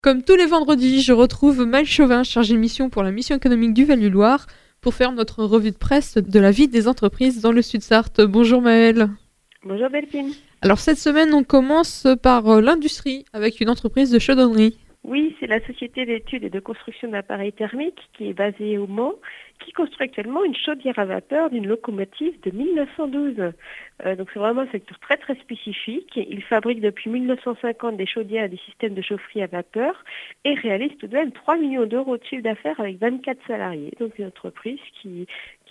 Comme tous les vendredis, je retrouve Maëlle Chauvin, chargée de mission pour la mission économique du Val-du-Loir, pour faire notre revue de presse de la vie des entreprises dans le Sud-Sarthe. Bonjour Maëlle. Bonjour Delphine. Alors cette semaine, on commence par l'industrie, avec une entreprise de chaudronnerie. Oui, c'est la société d'études et de construction d'appareils thermiques qui est basée au Mans, qui construit actuellement une chaudière à vapeur d'une locomotive de 1912. Donc c'est vraiment un secteur très très spécifique. Il fabrique depuis 1950 des chaudières et des systèmes de chaufferie à vapeur et réalise tout de même 3 millions d'euros de chiffre d'affaires avec 24 salariés. Donc une entreprise qui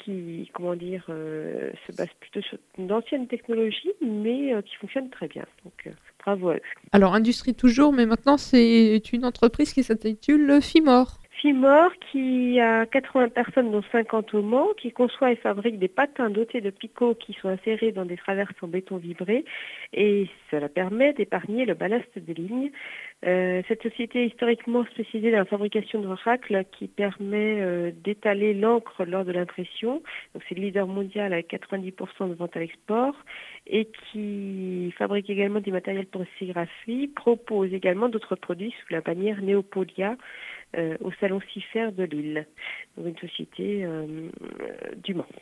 se base plutôt sur d'anciennes technologies, mais qui fonctionne très bien. Donc bravo à eux. Alors industrie toujours, mais maintenant c'est une entreprise qui s'intitule Fimor. Fimor, qui a 80 personnes, dont 50 au Mans, qui conçoit et fabrique des patins dotés de picots qui sont insérés dans des traverses en béton vibré, et cela permet d'épargner le ballast des lignes. Cette société est historiquement spécialisée dans la fabrication de racles qui permet d'étaler l'encre lors de l'impression. Donc c'est le leader mondial avec 90% de ventes à l'export, et qui fabrique également des matériels pour sérigraphie, propose également d'autres produits sous la bannière Neopolia, au salon CIFER de Lille, donc une société du Mans.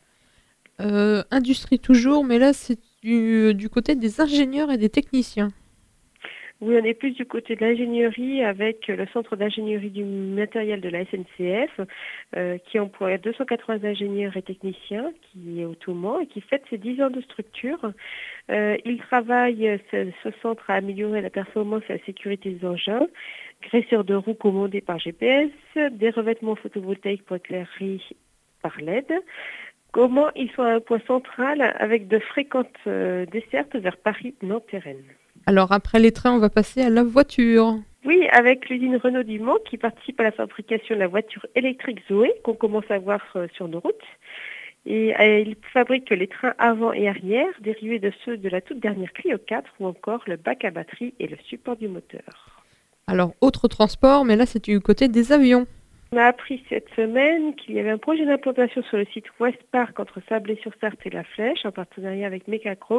Industrie toujours, mais là c'est du côté des ingénieurs et des techniciens. Oui, on est plus du côté de l'ingénierie avec le centre d'ingénierie du matériel de la SNCF qui emploie 280 ingénieurs et techniciens, qui est au Mans et qui fête ses 10 ans de structure. Il travaille, ce centre, à améliorer la performance et la sécurité des engins, graisseurs de roues commandés par GPS, des revêtements photovoltaïques pour éclairer par LED. Comment ils sont à un point central avec de fréquentes dessertes vers Paris, Nantes et Rennes. Alors après les trains, on va passer à la voiture. Oui, avec l'usine Renault du Mans qui participe à la fabrication de la voiture électrique Zoé qu'on commence à voir sur nos routes. Et il fabrique les trains avant et arrière, dérivés de ceux de la toute dernière Clio 4 ou encore le bac à batterie et le support du moteur. Alors autre transport, mais là c'est du côté des avions. On a appris cette semaine qu'il y avait un projet d'implantation sur le site West Park entre Sablé-sur-Sarthe et La Flèche en partenariat avec Mecachrome,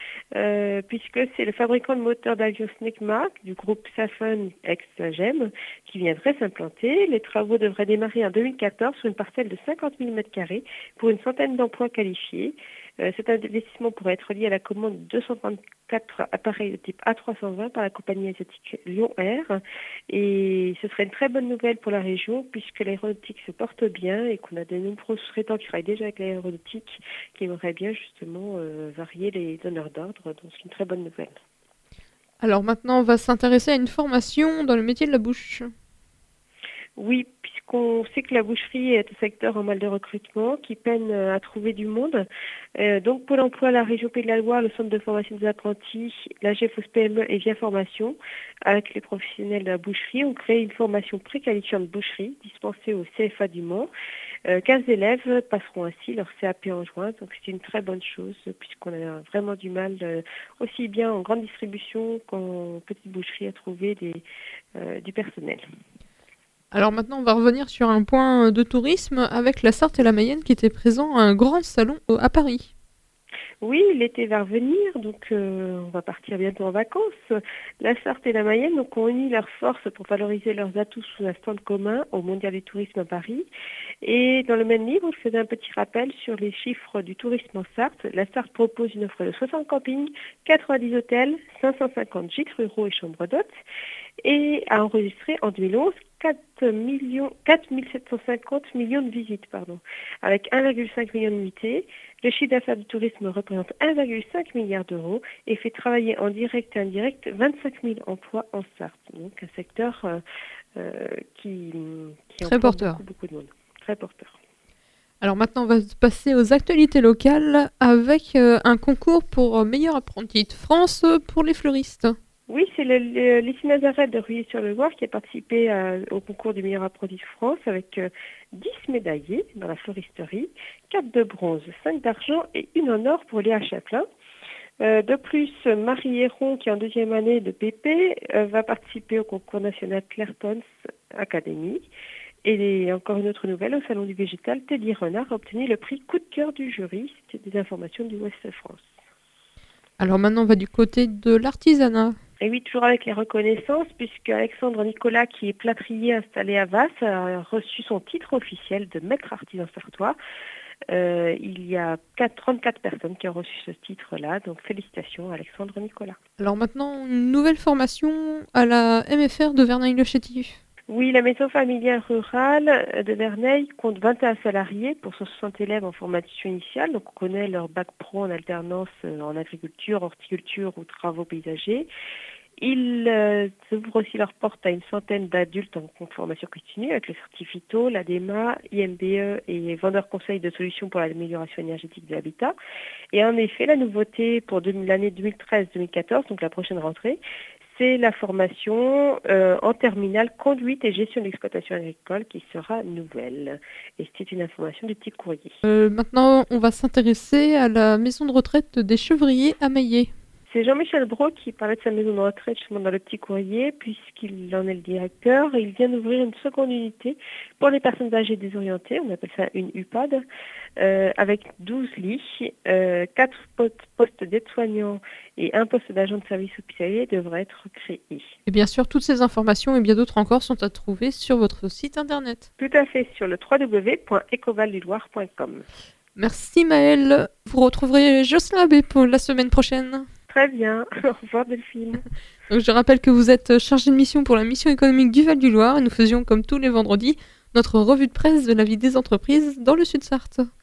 puisque c'est le fabricant de moteurs d'avion Snecmark du groupe Safran ex-GEM qui viendrait s'implanter. Les travaux devraient démarrer en 2014 sur une parcelle de 50 000 m² pour une centaine d'emplois qualifiés. Cet investissement pourrait être lié à la commande de 234 appareils de type A320 par la compagnie asiatique Lion Air. Et ce serait une très bonne nouvelle pour la région puisque l'aéronautique se porte bien et qu'on a de nombreux sous-traitants qui travaillent déjà avec l'aéronautique qui aimeraient bien justement varier les donneurs d'ordre. Donc c'est une très bonne nouvelle. Alors maintenant, on va s'intéresser à une formation dans le métier de la bouche. Oui, puisqu'on sait que la boucherie est un secteur en mal de recrutement qui peine à trouver du monde. Donc Pôle emploi, la région Pays de la Loire, le centre de formation des apprentis, la GFOS PME et Via Formation, avec les professionnels de la boucherie, ont créé une formation préqualifiante boucherie dispensée au CFA du Mans. 15 élèves passeront ainsi leur CAP en juin, donc c'est une très bonne chose puisqu'on a vraiment du mal, aussi bien en grande distribution qu'en petite boucherie, à trouver du personnel. Alors maintenant, on va revenir sur un point de tourisme avec la Sarthe et la Mayenne qui étaient présents à un grand salon à Paris. Oui, l'été va revenir, donc on va partir bientôt en vacances. La Sarthe et la Mayenne donc, ont uni leurs forces pour valoriser leurs atouts sous un stand commun au Mondial du tourisme à Paris. Et dans le même livre, je faisais un petit rappel sur les chiffres du tourisme en Sarthe. La Sarthe propose une offre de 60 campings, 90 hôtels, 550 gîtes ruraux et chambres d'hôtes, et a enregistré en 2011 4 750 millions de visites, avec 1,5 million de nuitées. Le chiffre d'affaires du tourisme représente 1,5 milliard d'euros et fait travailler en direct et indirect 25 000 emplois en Sarthe. Donc un secteur qui très emploie porteur. Beaucoup de monde. Très porteur. Alors maintenant, on va passer aux actualités locales avec un concours pour meilleur apprenti de France pour les fleuristes. Oui, c'est le lycée Nazareth de Rueil-sur-le-Loir qui a participé au concours du meilleur apprenti de France avec 10 médaillés dans la floristerie, 4 de bronze, 5 d'argent et 1 en or pour Léa Chaplin. De plus, Marie Héron, qui est en deuxième année de BP, va participer au concours national Claire-Pons Academy. Et encore une autre nouvelle, au Salon du Végétal, Teddy Renard a obtenu le prix coup de cœur du jury. C'était des informations du Ouest France. Alors maintenant, on va du côté de l'artisanat. Et oui, toujours avec les reconnaissances, puisque Alexandre Nicolas, qui est plâtrier installé à Vasse, a reçu son titre officiel de maître artisan sartois. Il y a 34 personnes qui ont reçu ce titre-là, donc félicitations Alexandre Nicolas. Alors maintenant, une nouvelle formation à la MFR de Verneuil-le-Chétif. Oui, la maison familiale rurale de Verneuil compte 21 salariés pour 160 élèves en formation initiale. Donc on connaît leur bac pro en alternance en agriculture, horticulture ou travaux paysagers. Ils ouvrent aussi leurs portes à une centaine d'adultes en formation continue avec le certificat, l'ADEMA, IMBE et vendeur conseil de solutions pour l'amélioration énergétique de l'habitat. Et en effet, la nouveauté pour l'année 2013-2014, donc la prochaine rentrée, c'est la formation en terminale conduite et gestion d'exploitation agricole qui sera nouvelle. Et c'est une information du petit courrier. Maintenant, on va s'intéresser à la maison de retraite des Chevriers à Maillé. C'est Jean-Michel Brault qui parlait de sa maison de retraite justement dans le petit courrier, puisqu'il en est le directeur. Et il vient d'ouvrir une seconde unité pour les personnes âgées désorientées, on appelle ça une UPAD, avec 12 lits, 4 postes d'aide-soignants et un poste d'agent de service hospitalier devraient être créés. Et bien sûr, toutes ces informations et bien d'autres encore sont à trouver sur votre site internet. Tout à fait, sur le www.ecovalduloire.com. Merci Maëlle. Vous retrouverez Jocelyn Abbé pour la semaine prochaine. Très bien. Au revoir Delphine. Donc, je rappelle que vous êtes chargé de mission pour la mission économique du Val-du-Loir et nous faisions comme tous les vendredis notre revue de presse de la vie des entreprises dans le Sud-Sarthe.